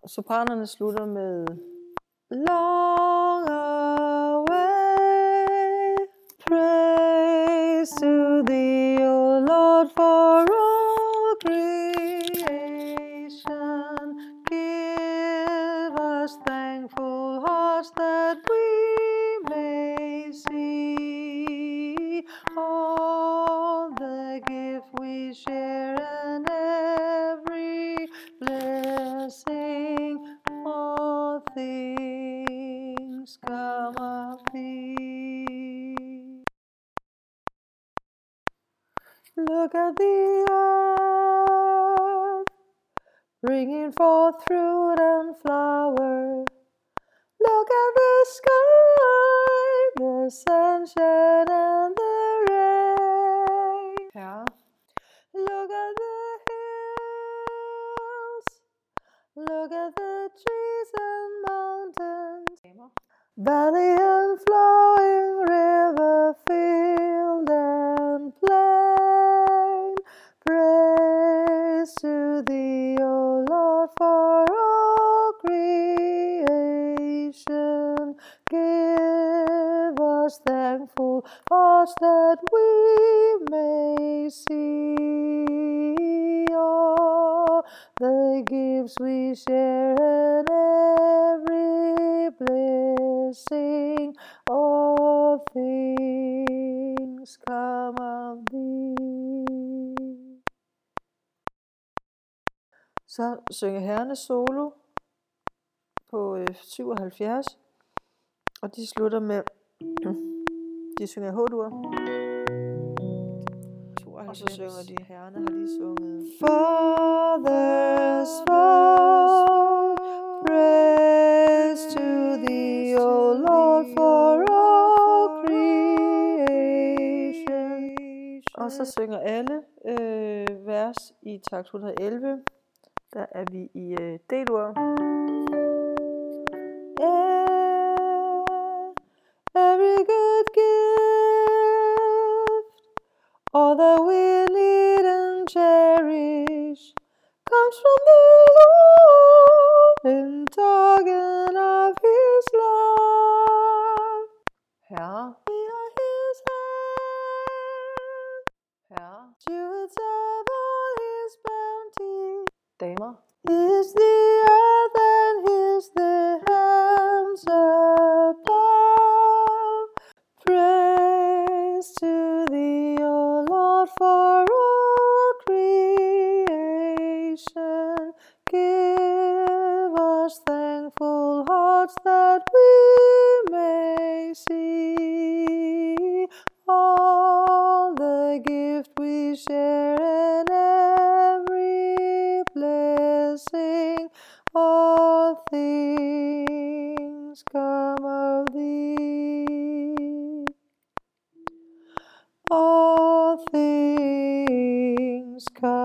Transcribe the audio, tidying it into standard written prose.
Sopranerne slutter med long away. Praise to thee, O Lord, for all creation. Give us thankful hearts that we may see all the gift we share and every blessing. All things come of thee. Look at the earth, bringing forth fruit and flower. Look at the sky, the sunshine and the rain. Yeah. Look at the hills, look at the trees and mountains, valley and flowing river, field and plain. Praise to thee, O Lord, for all creation. Give us thankful hearts that we may see all the gifts we share and every blessing. All things come of thee. Så synger herrene solo på 77, og de slutter med, de synger H-dur. Og så synger de, herrene har lige sunget Father's fall, praise to thee, O Lord, for all creation. Og så synger alle vers i takt 111. Der er vi i D-dur. Every good gift, all that we need and cherish, comes from the Lord in token of His love. Herre, we are His hand, Herre, stewards of all His bounty. Damer, He's the earth and He's the heavens above. Praise to thee, O Lord, for all creation. Give us thankful hearts that we may see all the gift we share and every blessing. All things come of thee. All things come